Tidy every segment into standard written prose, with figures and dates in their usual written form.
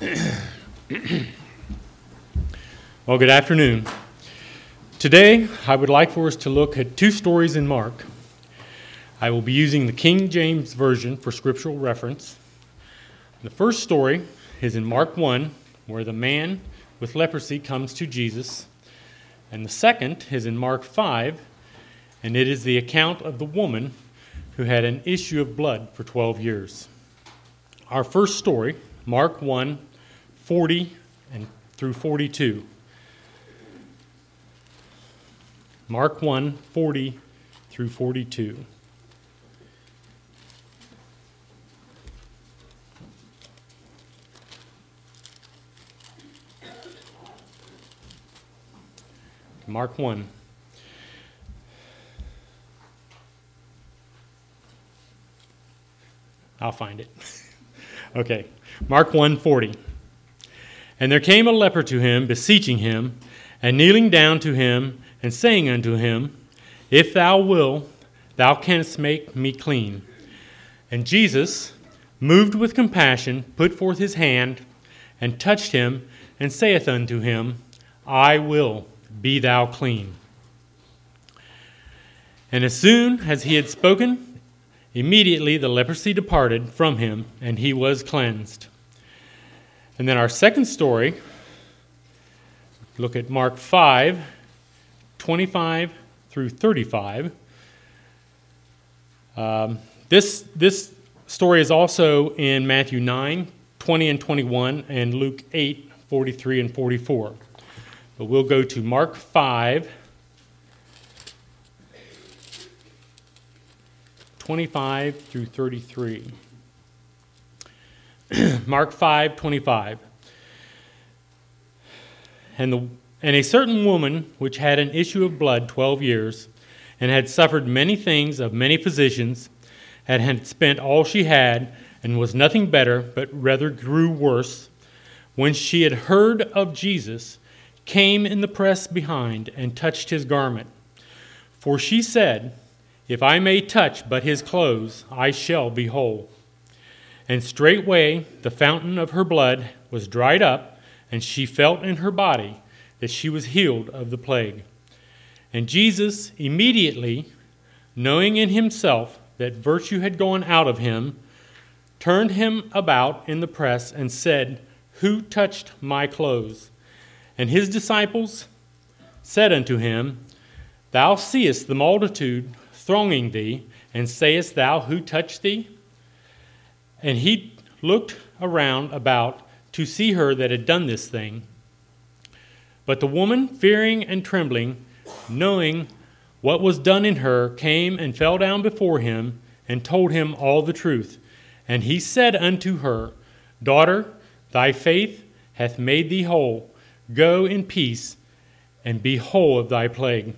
Well, good afternoon. Today, I would like for us to look at two stories in Mark. I will be using the King James Version for scriptural reference. The first story is in Mark 1, where the man with leprosy comes to Jesus. And the second is in Mark 5, and it is the account of the woman who had an issue of blood for 12 years. Our first story, Mark 1, 40 and through 42. Mark 1, 40 through 42. Mark 1. I'll find it. Okay. Mark 1:40. And there came a leper to him, beseeching him, and kneeling down to him, and saying unto him, If thou wilt, thou canst make me clean. And Jesus, moved with compassion, put forth his hand, and touched him, and saith unto him, I will, be thou clean. And as soon as he had spoken, immediately the leprosy departed from him, and he was cleansed. And then our second story, look at Mark 5, 25 through 35. This story is also in Matthew 9, 20 and 21, and Luke 8, 43 and 44. But we'll go to Mark 5, 25 through 33. Mark 5, 25. And a certain woman which had an issue of blood 12 years, and had suffered many things of many physicians, and had spent all she had, and was nothing better, but rather grew worse, when she had heard of Jesus, came in the press behind, and touched his garment. For she said, If I may touch but his clothes, I shall be whole. And straightway the fountain of her blood was dried up, and she felt in her body that she was healed of the plague. And Jesus, immediately, knowing in himself that virtue had gone out of him, turned him about in the press and said, Who touched my clothes? And his disciples said unto him, Thou seest the multitude thronging thee, and sayest thou, Who touched thee? And he looked around about to see her that had done this thing. But the woman, fearing and trembling, knowing what was done in her, came and fell down before him, and told him all the truth. And he said unto her, Daughter, thy faith hath made thee whole. Go in peace, and be whole of thy plague.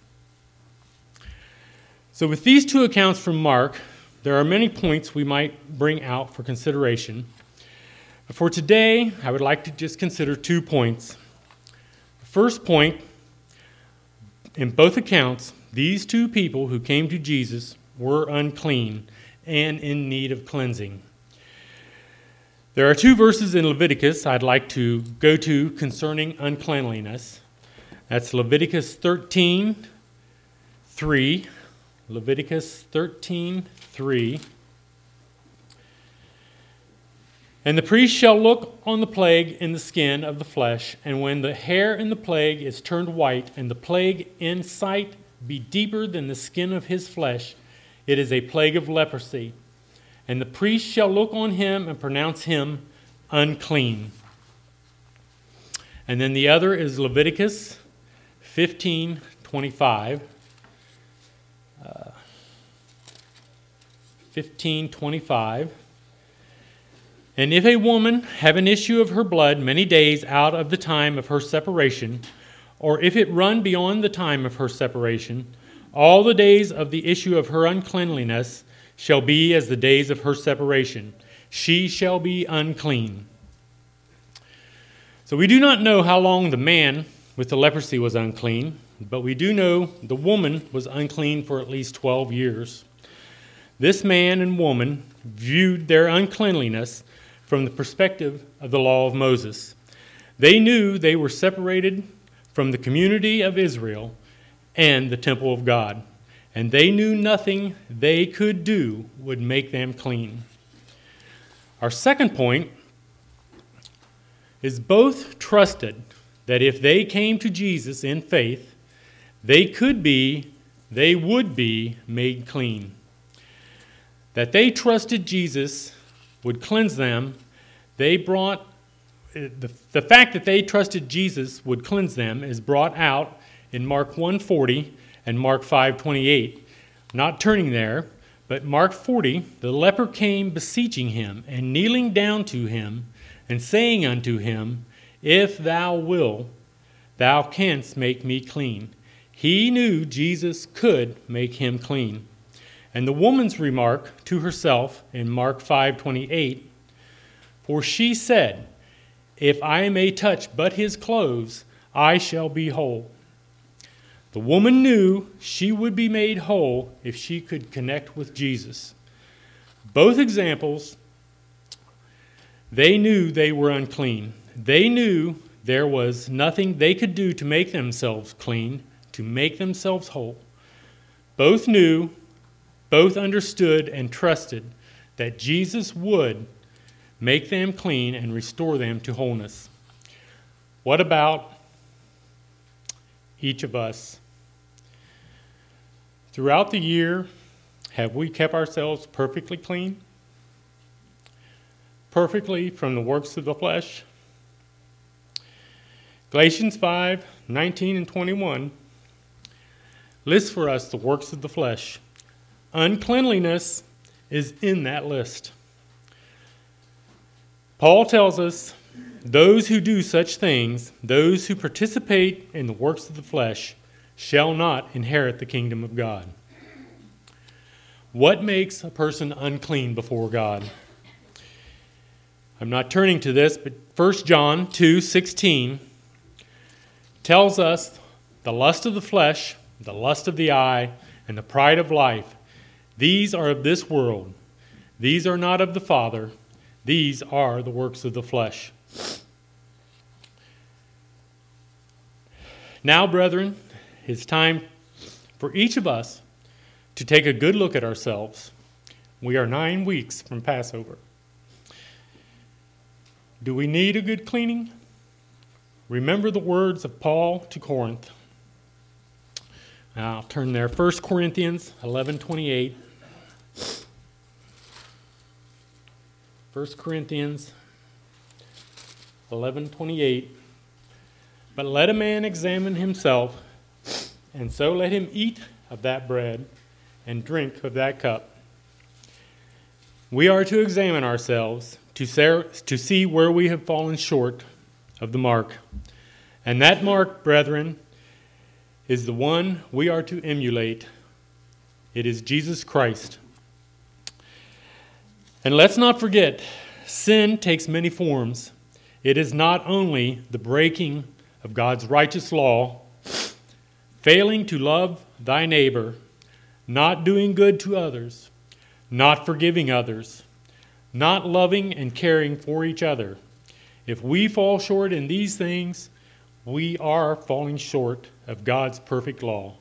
So with these two accounts from Mark, there are many points we might bring out for consideration. But for today, I would like to just consider 2 points. The first point, in both accounts, these two people who came to Jesus were unclean and in need of cleansing. There are 2 verses in Leviticus I'd like to go to concerning uncleanliness. That's Leviticus 13, 3. Leviticus 13, 3. And the priest shall look on the plague in the skin of the flesh, and when the hair in the plague is turned white, and the plague in sight be deeper than the skin of his flesh, it is a plague of leprosy. And the priest shall look on him and pronounce him unclean. And then the other is Leviticus 15, 25. 15:25. And if a woman have an issue of her blood many days out of the time of her separation, or if it run beyond the time of her separation, all the days of the issue of her uncleanliness shall be as the days of her separation. She shall be unclean. So we do not know how long the man with the leprosy was unclean, but we do know the woman was unclean for at least 12 years. This man and woman viewed their uncleanliness from the perspective of the law of Moses. They knew they were separated from the community of Israel and the temple of God, and they knew nothing they could do would make them clean. Our second point is both trusted that if they came to Jesus in faith, they would be made clean. That they trusted Jesus would cleanse them. The fact that they trusted Jesus would cleanse them is brought out in Mark 1:40 and Mark 5:28. Not turning there, but Mark 40, the leper came beseeching him and kneeling down to him and saying unto him, If thou wilt, thou canst make me clean. He knew Jesus could make him clean. And the woman's remark to herself in Mark 5:28, for she said, If I may touch but his clothes, I shall be whole. The woman knew she would be made whole if she could connect with Jesus. Both examples, they knew they were unclean. They knew there was nothing they could do to make themselves clean, to make themselves whole. Both knew, both understood and trusted that Jesus would make them clean and restore them to wholeness. What about each of us? Throughout the year, have we kept ourselves perfectly clean? Perfectly from the works of the flesh? Galatians 5:19 and 21 lists for us the works of the flesh. Uncleanliness is in that list. Paul tells us those who do such things, those who participate in the works of the flesh, shall not inherit the kingdom of God. What makes a person unclean before God? I'm not turning to this, but 1 John 2:16 tells us the lust of the flesh, the lust of the eye, and the pride of life, these are of this world. These are not of the Father. These are the works of the flesh. Now, brethren, it's time for each of us to take a good look at ourselves. We are 9 weeks from Passover. Do we need a good cleaning? Remember the words of Paul to Corinth. I'll turn there. 1 Corinthians 11:28. 1 Corinthians 11:28. But let a man examine himself, and so let him eat of that bread and drink of that cup. We are to examine ourselves to see where we have fallen short of the mark. And that mark, brethren, is the one we are to emulate. It is Jesus Christ. And let's not forget, sin takes many forms. It is not only the breaking of God's righteous law, failing to love thy neighbor, not doing good to others, not forgiving others, not loving and caring for each other. If we fall short in these things, we are falling short of God's perfect law.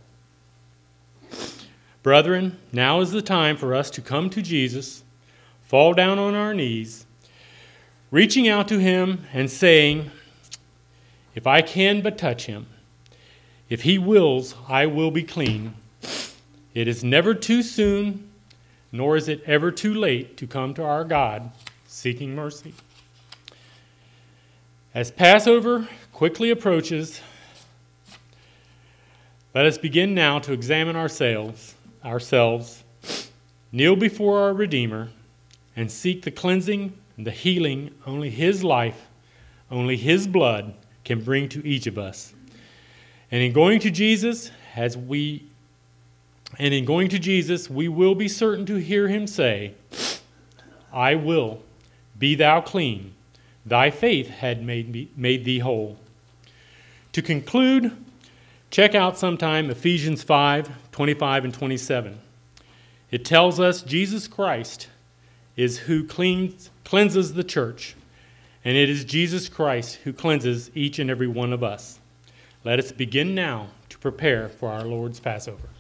Brethren, now is the time for us to come to Jesus, fall down on our knees, reaching out to him and saying, if I can but touch him, if he wills, I will be clean. It is never too soon, nor is it ever too late to come to our God seeking mercy. As Passover quickly approaches, let us begin now to examine ourselves, kneel before our Redeemer, and seek the cleansing and the healing only his life, only his blood can bring to each of us. And in going to Jesus, we will be certain to hear him say, I will, be thou clean. Thy faith had made thee whole. To conclude, check out sometime Ephesians 5:25 and 27. It tells us Jesus Christ is who cleanses the church, and it is Jesus Christ who cleanses each and every one of us. Let us begin now to prepare for our Lord's Passover.